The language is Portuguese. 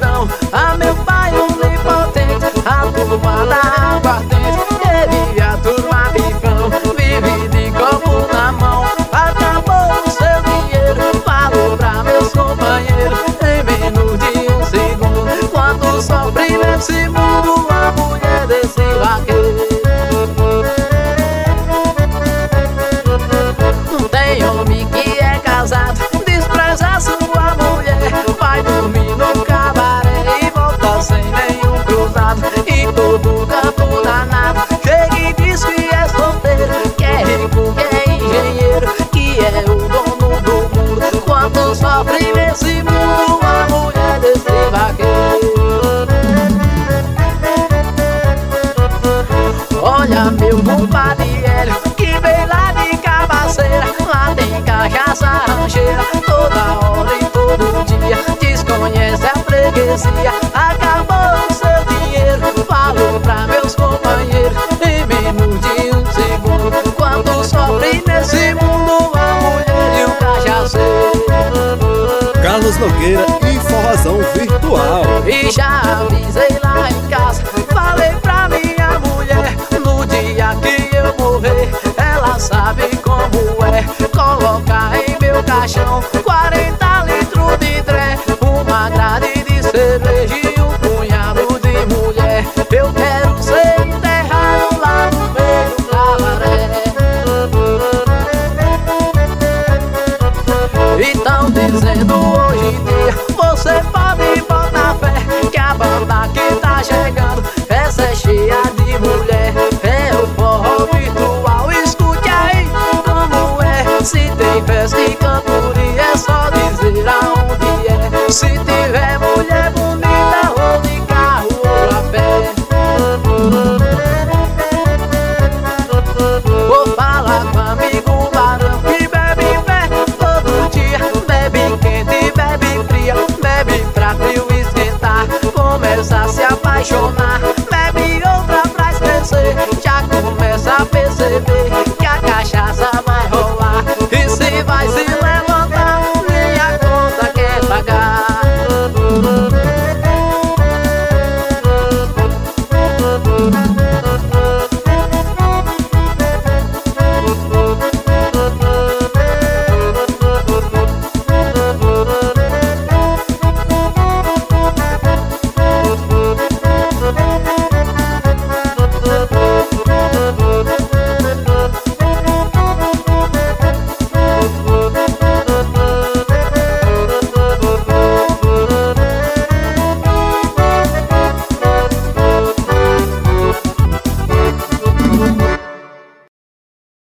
paredão. A meu pai onipotente, a turma da aguardente. Ele e a turma bicão, vive de copo na mão. Acabou o seu dinheiro, falou pra meus companheiros. Em menos de um segundo, quando sofre nesse mundo, a mulher desse vaqueiro. Tem homem que é casado, despreza sua mulher, vai dormir no cabaré e volta sem nenhum cruzado. E todo canto danado chega e diz que é solteiro, que é rico, que é engenheiro, que é o dono do mundo. Quanto sofre nesse mundo a mulher desse vaqueiro. Olha meu compadre Hélio, que vem lá de Cabaceira. Lá tem cachaça rancheira, toda hora e todo dia. Desconhece a freguesia, acabou o seu dinheiro. Falou pra meus companheiros, em menos de um segundo. Quanto sofre nesse mundo a mulher e o cachaceiro. Carlos Nogueira e Forrozão Virtual. E já avisei lá em casa, falei pra minha mulher, no dia que eu morrer, ela sabe como é. Colocar em meu caixão 40 litros de dré, uma grade de cerveja e um punhado de mulher. Eu quero ser enterrado lá no meio do cabaré. Então dizendo hoje em dia, você pode botar fé, que a banda que tá chegando, essa é cheia de mulher. É o forró virtual, escute aí como é. Se tem festa e cantoria, é só dizer aonde é. Se